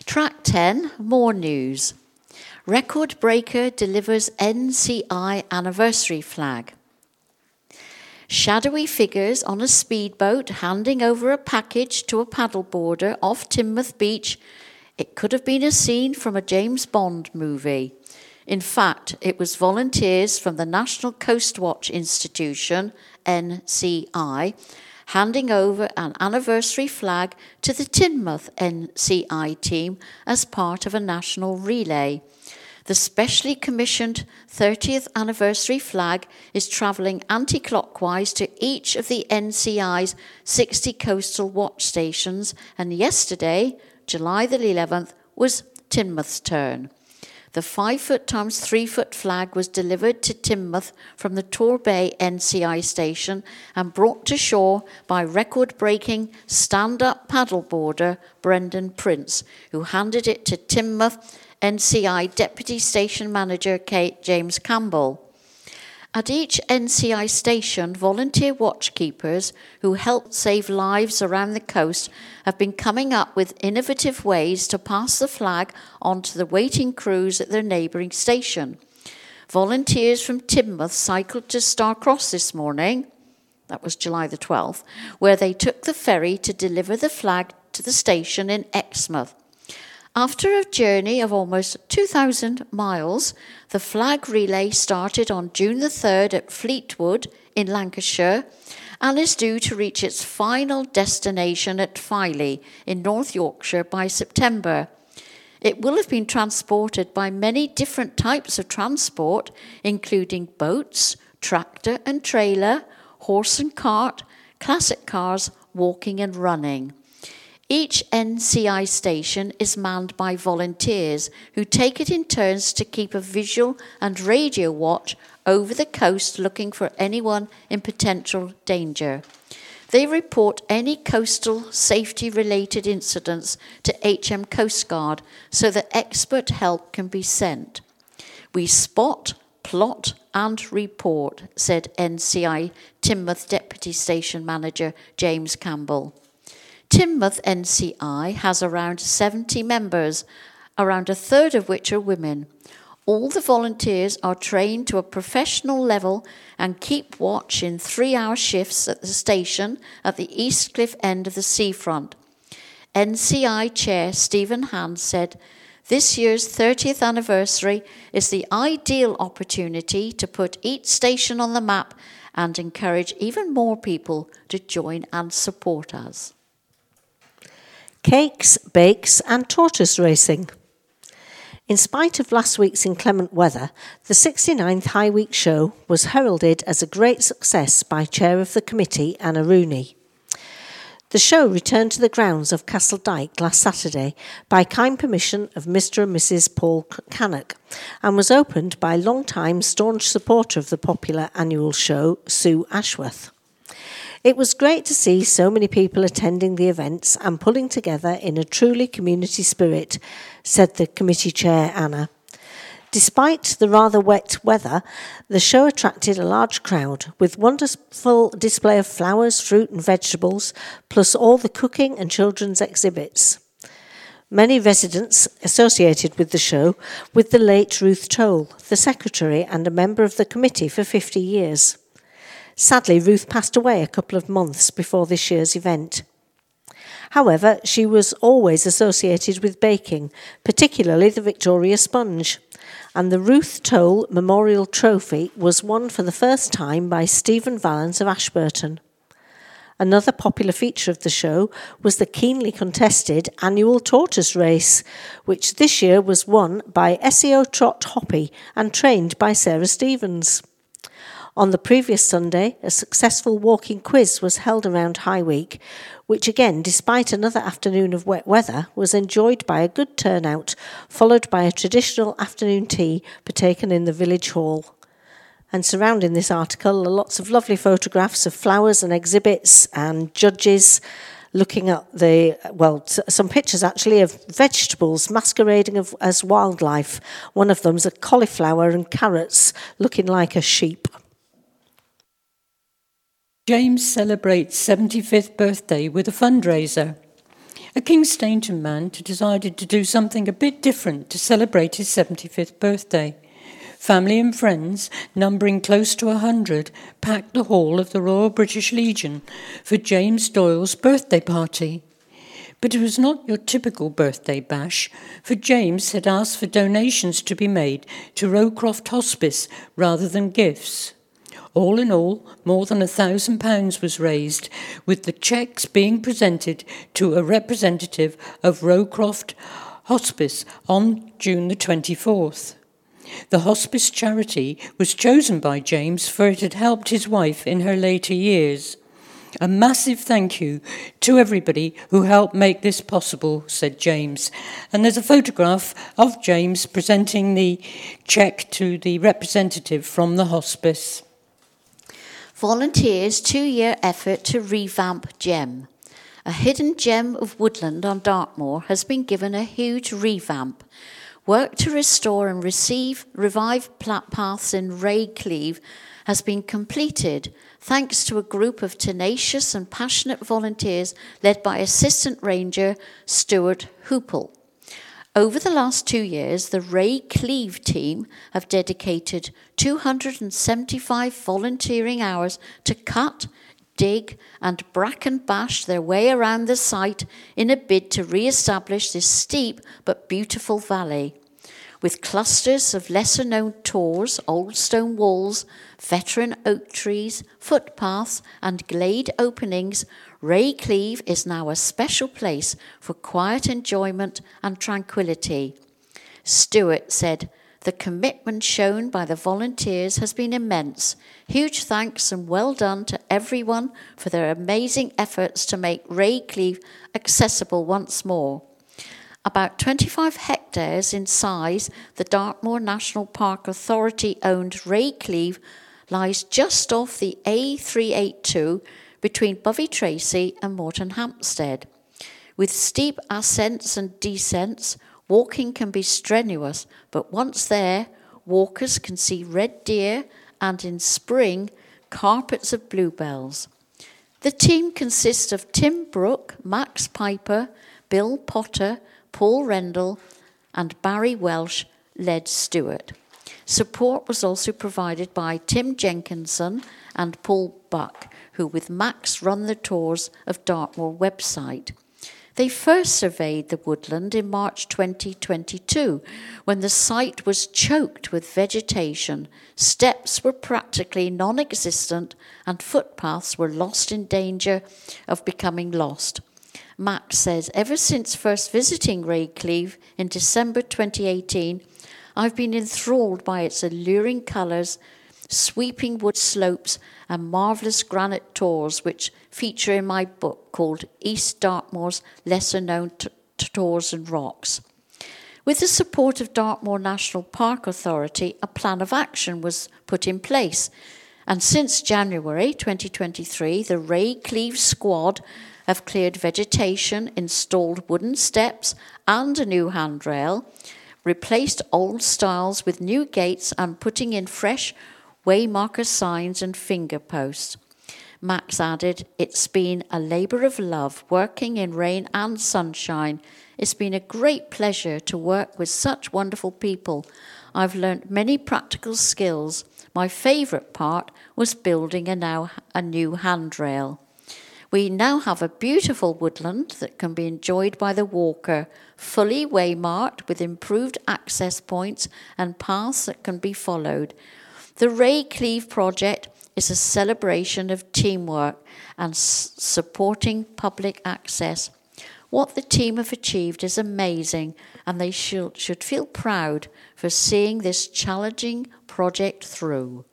Track 10, more news. Record breaker delivers NCI anniversary flag. Shadowy figures on a speedboat handing over a package to a paddleboarder off Teignmouth Beach. It could have been a scene from a James Bond movie. In fact, it was volunteers from the National Coast Watch Institution, NCI, handing over an anniversary flag to the Teignmouth NCI team as part of a national relay. The specially commissioned 30th anniversary flag is travelling anti-clockwise to each of the NCI's 60 coastal watch stations, and yesterday, July the 11th, was Teignmouth's turn. The 5-foot times 3-foot flag was delivered to Teignmouth from the Torbay NCI station and brought to shore by record-breaking stand-up paddleboarder Brendan Prince, who handed it to Teignmouth NCI Deputy Station Manager James Campbell. At each NCI station, volunteer watchkeepers who help save lives around the coast have been coming up with innovative ways to pass the flag on to the waiting crews at their neighbouring station. Volunteers from Teignmouth cycled to Starcross this morning, that was July the 12th, where they took the ferry to deliver the flag to the station in Exmouth. After a journey of almost 2,000 miles, the flag relay started on June the 3rd at Fleetwood in Lancashire and is due to reach its final destination at Filey in North Yorkshire by September. It will have been transported by many different types of transport, including boats, tractor and trailer, horse and cart, classic cars, walking and running. Each NCI station is manned by volunteers who take it in turns to keep a visual and radio watch over the coast looking for anyone in potential danger. They report any coastal safety-related incidents to HM Coast Guard so that expert help can be sent. We spot, plot and report, said NCI Teignmouth Deputy Station Manager James Campbell. Teignmouth NCI has around 70 members, around a third of which are women. All the volunteers are trained to a professional level and keep watch in 3-hour shifts at the station at the East Cliff end of the seafront. NCI Chair Stephen Hand said, "This year's 30th anniversary is the ideal opportunity to put each station on the map and encourage even more people to join and support us." Cakes, bakes and tortoise racing. In spite of last week's inclement weather, the 69th High Week show was heralded as a great success by Chair of the Committee, Anna Rooney. The show returned to the grounds of Castle Dyke last Saturday by kind permission of Mr. and Mrs. Paul Cannock and was opened by long-time staunch supporter of the popular annual show, Sue Ashworth. It was great to see so many people attending the events and pulling together in a truly community spirit, said the committee chair, Anna. Despite the rather wet weather, the show attracted a large crowd with wonderful display of flowers, fruit and vegetables, plus all the cooking and children's exhibits. Many residents associated with the show with the late Ruth Toll, the secretary and a member of the committee for 50 years. Sadly, Ruth passed away a couple of months before this year's event. However, she was always associated with baking, particularly the Victoria Sponge, and the Ruth Toll Memorial Trophy was won for the first time by Stephen Vallance of Ashburton. Another popular feature of the show was the keenly contested annual tortoise race, which this year was won by SEO Trot Hoppy and trained by Sarah Stevens. On the previous Sunday, a successful walking quiz was held around High Week, which again, despite another afternoon of wet weather, was enjoyed by a good turnout, followed by a traditional afternoon tea partaken in the village hall. And surrounding this article are lots of lovely photographs of flowers and exhibits and judges looking at some pictures actually of vegetables masquerading as wildlife. One of them's a cauliflower and carrots looking like a sheep. James celebrates 75th birthday with a fundraiser. A King Stainton man decided to do something a bit different to celebrate his 75th birthday. Family and friends, numbering close to 100, packed the hall of the Royal British Legion for James Doyle's birthday party. But it was not your typical birthday bash, for James had asked for donations to be made to Rowcroft Hospice rather than gifts. All in all, more than £1,000 was raised, with the cheques being presented to a representative of Rowcroft Hospice on June the 24th. The hospice charity was chosen by James for it had helped his wife in her later years. A massive thank you to everybody who helped make this possible, said James. And there's a photograph of James presenting the cheque to the representative from the hospice. Volunteers' 2-year effort to revamp Gem. A hidden gem of woodland on Dartmoor has been given a huge revamp. Work to restore and revive paths in Raycleve has been completed thanks to a group of tenacious and passionate volunteers led by Assistant Ranger Stuart Hoople. Over the last 2 years, the Raycleve team have dedicated 275 volunteering hours to cut, dig and bracken bash their way around the site in a bid to re-establish this steep but beautiful valley. With clusters of lesser-known tors, old stone walls, veteran oak trees, footpaths and glade openings, Raycleve is now a special place for quiet enjoyment and tranquility. Stuart said, "The commitment shown by the volunteers has been immense. Huge thanks and well done to everyone for their amazing efforts to make Raycleve accessible once more." About 25 hectares in size, the Dartmoor National Park Authority-owned Raycleve lies just off the A382 between Bovey Tracy and Morton Hampstead. With steep ascents and descents, walking can be strenuous, but once there, walkers can see red deer and in spring, carpets of bluebells. The team consists of Tim Brooke, Max Piper, Bill Potter, Paul Rendell and Barry Welsh led Stuart. Support was also provided by Tim Jenkinson and Paul Buck, who with Max run the tours of Dartmoor website. They first surveyed the woodland in March 2022, when the site was choked with vegetation, steps were practically non-existent, and footpaths were lost in danger of becoming lost. Max says, "Ever since first visiting Raycleve in December 2018, I've been enthralled by its alluring colours, sweeping wood slopes and marvellous granite tors which feature in my book called East Dartmoor's Lesser-Known Tors and Rocks." With the support of Dartmoor National Park Authority, a plan of action was put in place. And since January 2023, the Raycleve squad have cleared vegetation, installed wooden steps and a new handrail, replaced old stiles with new gates and putting in fresh waymarker signs and finger posts. Max added, "It's been a labour of love, working in rain and sunshine. It's been a great pleasure to work with such wonderful people. I've learnt many practical skills. My favourite part was building a new handrail. We now have a beautiful woodland that can be enjoyed by the walker, fully waymarked with improved access points and paths that can be followed. The Raycleve project is a celebration of teamwork and supporting public access. What the team have achieved is amazing, and they should feel proud for seeing this challenging project through."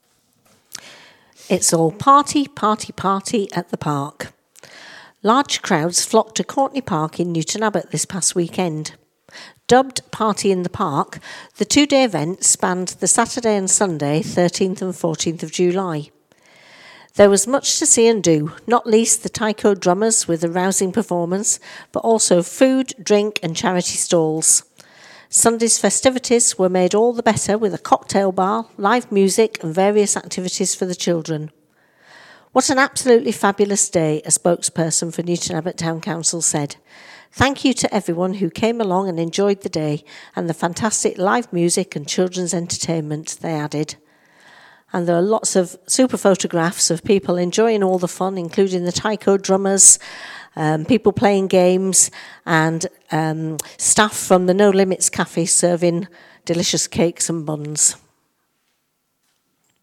It's all party, party, party at the park. Large crowds flocked to Courtney Park in Newton Abbot this past weekend. Dubbed Party in the Park, the 2-day event spanned the Saturday and Sunday, 13th and 14th of July. There was much to see and do, not least the taiko drummers with a rousing performance, but also food, drink and charity stalls. Sunday's festivities were made all the better with a cocktail bar, live music and various activities for the children. What an absolutely fabulous day, a spokesperson for Newton Abbot Town Council said. Thank you to everyone who came along and enjoyed the day and the fantastic live music and children's entertainment, they added. And there are lots of super photographs of people enjoying all the fun, including the taiko drummers, people playing games, and staff from the No Limits Cafe serving delicious cakes and buns.